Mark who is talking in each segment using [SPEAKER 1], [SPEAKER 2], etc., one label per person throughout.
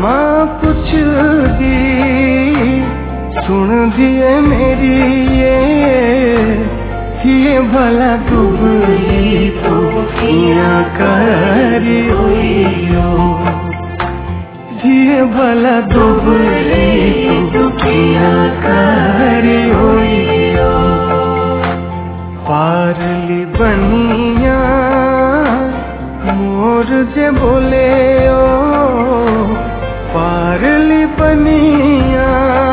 [SPEAKER 1] कुछ दी सुन दिए मेरी ये भला दुबली तो किया करी हुईयो, ये भला दुबली तो किया करी हुईयो। पारली बनिया मोर जे बोले ओ, पारली बनिया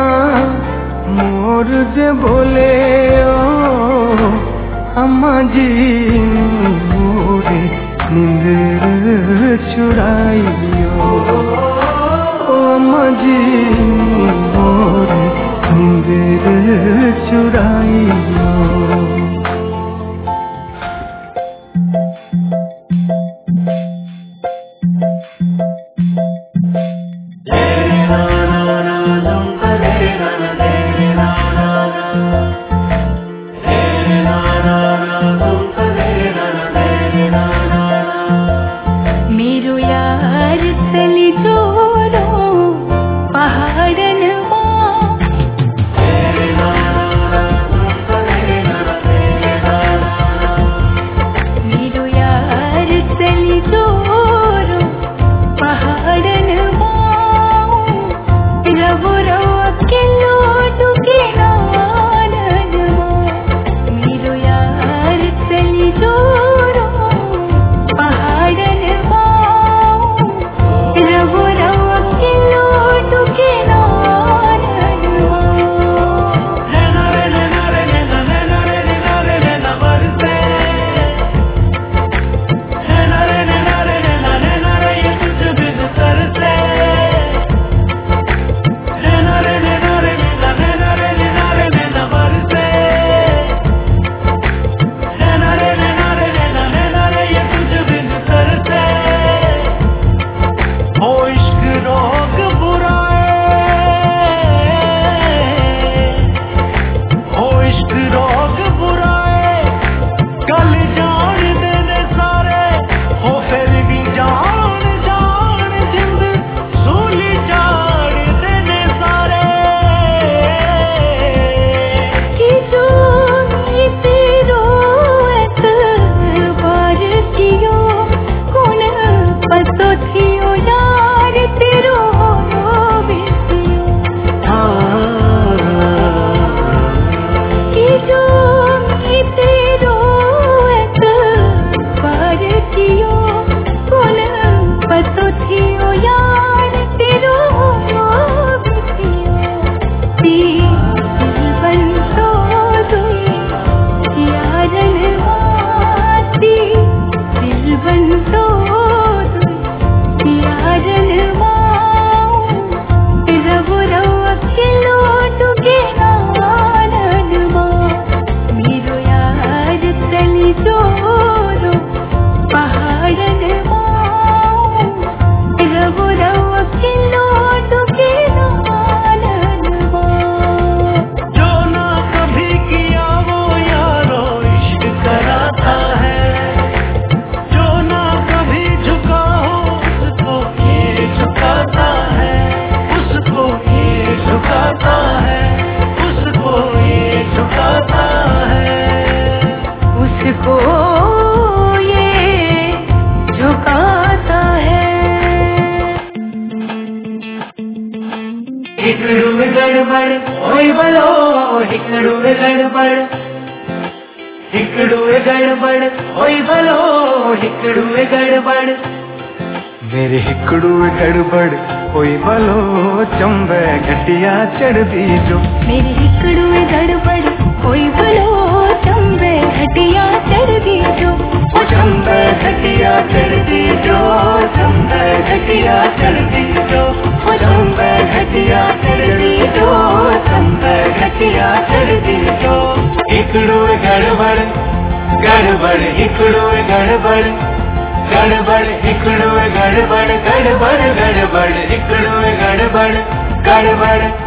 [SPEAKER 1] मोर जे बोले ओ, अम्मा जी मोरे नींद चुराइयो, ओ अम्मा जी मोरे नींद चुराइयो। मेरे हिकड़ू गड़बड़ कोई भलो चंबे घटिया चढ़ दी जो,
[SPEAKER 2] मेरे हिकड़ू गड़बड़ कोई भलो चंबे घटिया चढ़ दी जो,
[SPEAKER 1] चंबे घटिया चढ़ दी जो, चंबे घटिया चढ़ दी जो, चंबे घटिया चढ़ दी जो, चंबे घटिया चढ़ दी जो। हिकड़ू गड़बड़ गड़बड़ हिकड़ू गड़बड़ गड़बड़ हिकड़ू गड़बड़ गड़बड़ गड़बड़ हिकड़ू गड़बड़ गड़बड़